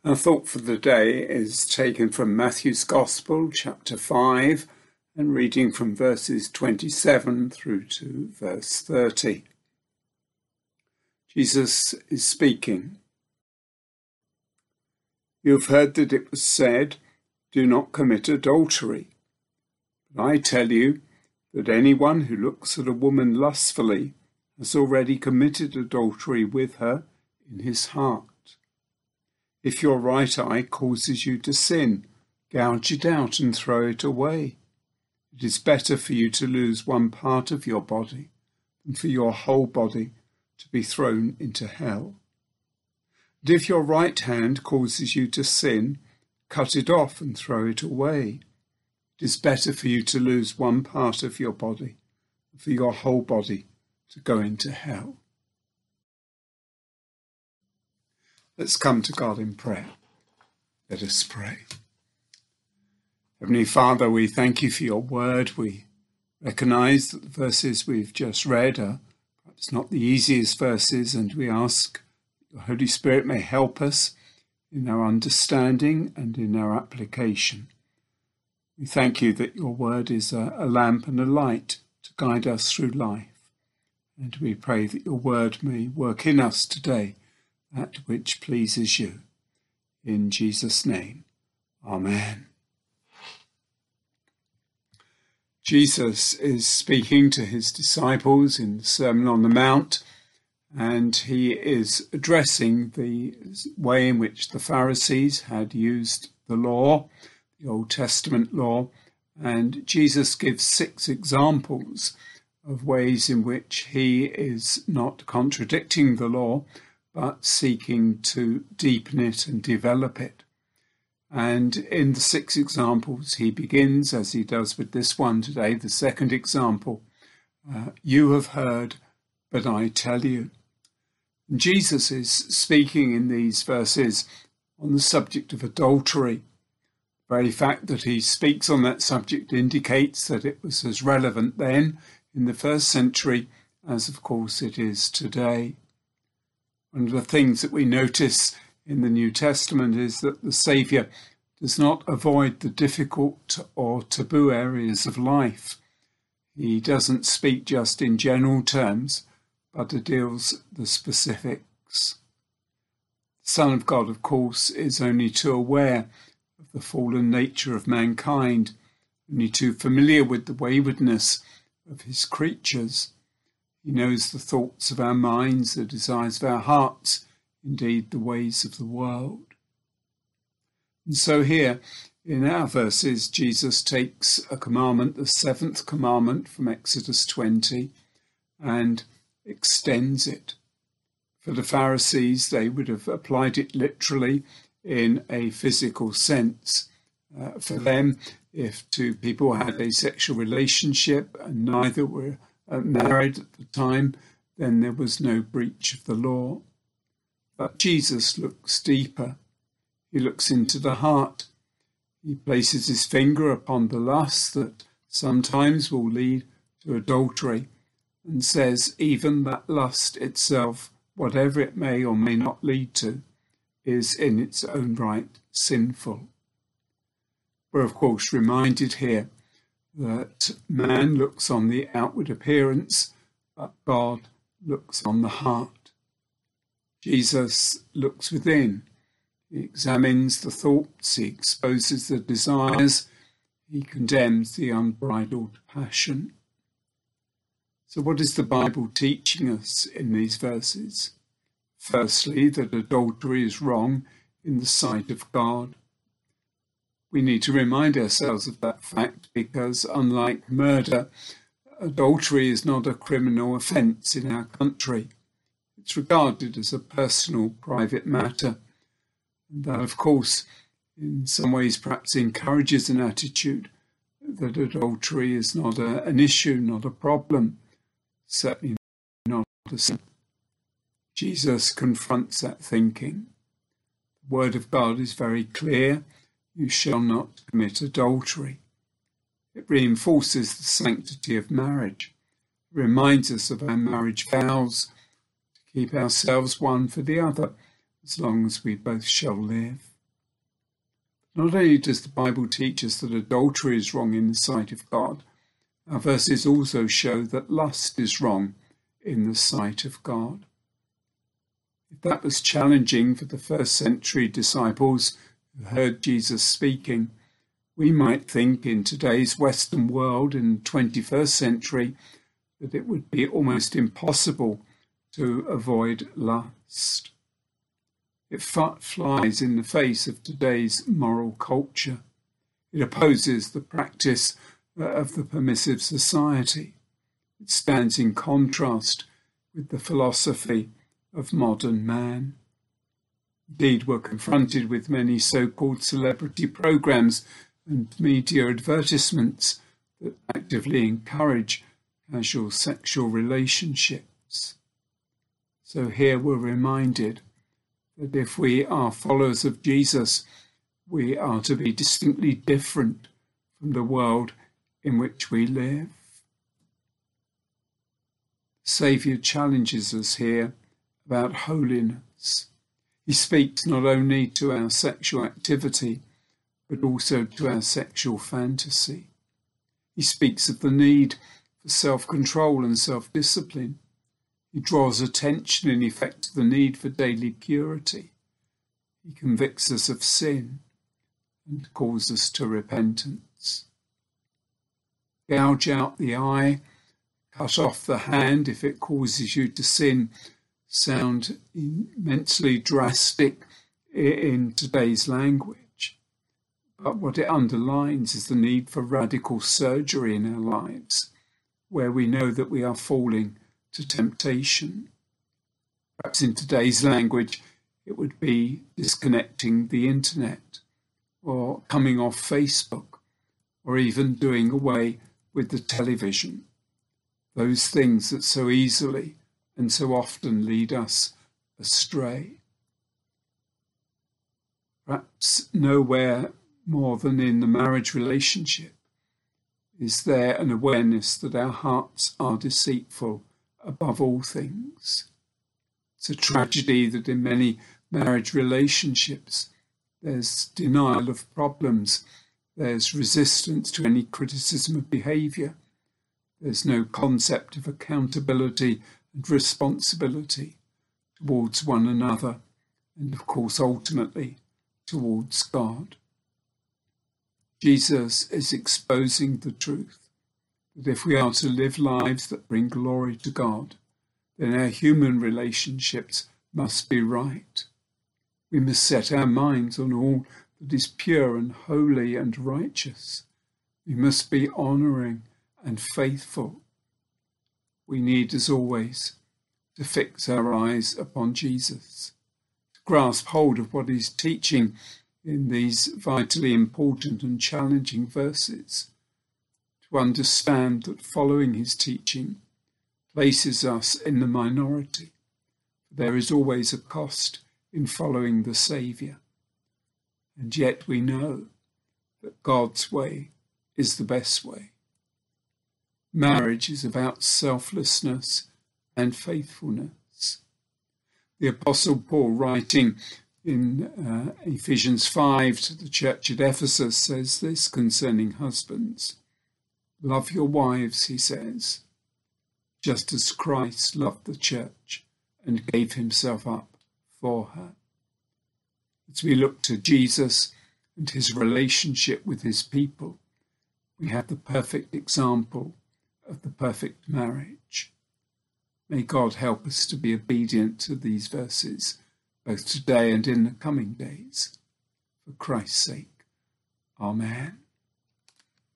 Our thought for the day is taken from Matthew's Gospel, chapter 5, and reading from verses 27 through to verse 30. Jesus is speaking. You have heard that it was said, "Do not commit adultery." But I tell you that anyone who looks at a woman lustfully has already committed adultery with her in his heart. If your right eye causes you to sin, gouge it out and throw it away. It is better for you to lose one part of your body than for your whole body to be thrown into hell. And if your right hand causes you to sin, cut it off and throw it away. It is better for you to lose one part of your body than for your whole body to go into hell. Let's come to God in prayer. Let us pray. Heavenly Father, we thank you for your word. We recognise that the verses we've just read are perhaps not the easiest verses, and we ask the Holy Spirit may help us in our understanding and in our application. We thank you that your word is a lamp and a light to guide us through life. And we pray that your word may work in us today that which pleases you. In Jesus' name, Amen. Jesus is speaking to his disciples in the Sermon on the Mount, and he is addressing the way in which the Pharisees had used the law, the Old Testament law, and Jesus gives 6 examples of ways in which he is not contradicting the law, but seeking to deepen it and develop it. And in the 6 examples, he begins, as he does with this one today, the second example, you have heard, but I tell you. And Jesus is speaking in these verses on the subject of adultery. The very fact that he speaks on that subject indicates that it was as relevant then in the first century as, of course, it is today. One of the things that we notice in the New Testament is that the Saviour does not avoid the difficult or taboo areas of life. He doesn't speak just in general terms, but deals the specifics. The Son of God, of course, is only too aware of the fallen nature of mankind, only too familiar with the waywardness of his creatures. He knows the thoughts of our minds, the desires of our hearts, indeed the ways of the world. And so here in our verses, Jesus takes a commandment, the 7th commandment from Exodus 20, and extends it. For the Pharisees, they would have applied it literally in a physical sense. For them, if 2 people had a sexual relationship and neither were married at the time, then there was no breach of the law. But Jesus looks deeper. He looks into the heart. He places his finger upon the lust that sometimes will lead to adultery and says even that lust itself, whatever it may or may not lead to, is in its own right sinful. We're of course reminded here that man looks on the outward appearance, but God looks on the heart. Jesus looks within. He examines the thoughts, he exposes the desires, he condemns the unbridled passion. So what is the Bible teaching us in these verses? Firstly, that adultery is wrong in the sight of God. We need to remind ourselves of that fact because, unlike murder, adultery is not a criminal offence in our country. It's regarded as a personal, private matter. And that, of course, in some ways perhaps encourages an attitude that adultery is not an issue, not a problem, certainly not a sin. Jesus confronts that thinking. The Word of God is very clear. You shall not commit adultery. It reinforces the sanctity of marriage. It reminds us of our marriage vows, to keep ourselves one for the other, as long as we both shall live. Not only does the Bible teach us that adultery is wrong in the sight of God, our verses also show that lust is wrong in the sight of God. If that was challenging for the first century disciples who heard Jesus speaking, we might think in today's Western world in the 21st century that it would be almost impossible to avoid lust. It flies in the face of today's moral culture. It opposes the practice of the permissive society. It stands in contrast with the philosophy of modern man. Indeed, we're confronted with many so-called celebrity programs and media advertisements that actively encourage casual sexual relationships. So here we're reminded that if we are followers of Jesus, we are to be distinctly different from the world in which we live. The Saviour challenges us here about holiness. He speaks not only to our sexual activity, but also to our sexual fantasy. He speaks of the need for self-control and self-discipline. He draws attention, in effect, to the need for daily purity. He convicts us of sin and calls us to repentance. Gouge out the eye, cut off the hand if it causes you to sin, sound immensely drastic in today's language. But what it underlines is the need for radical surgery in our lives, where we know that we are falling to temptation. Perhaps in today's language, it would be disconnecting the internet, or coming off Facebook, or even doing away with the television. Those things that so easily and so often lead us astray. Perhaps nowhere more than in the marriage relationship is there an awareness that our hearts are deceitful above all things. It's a tragedy that in many marriage relationships there's denial of problems, there's resistance to any criticism of behaviour, there's no concept of accountability and responsibility towards one another, and of course ultimately towards God. Jesus is exposing the truth that if we are to live lives that bring glory to God, then our human relationships must be right. We must set our minds on all that is pure and holy and righteous. We must be honouring and faithful. We need, as always, to fix our eyes upon Jesus, to grasp hold of what he's teaching in these vitally important and challenging verses, to understand that following his teaching places us in the minority. There is always a cost in following the Saviour, and yet we know that God's way is the best way. Marriage is about selflessness and faithfulness. The Apostle Paul, writing in Ephesians 5 to the church at Ephesus, says this concerning husbands. Love your wives, he says, just as Christ loved the church and gave himself up for her. As we look to Jesus and his relationship with his people, we have the perfect example of the perfect marriage. May God help us to be obedient to these verses, both today and in the coming days. For Christ's sake. Amen.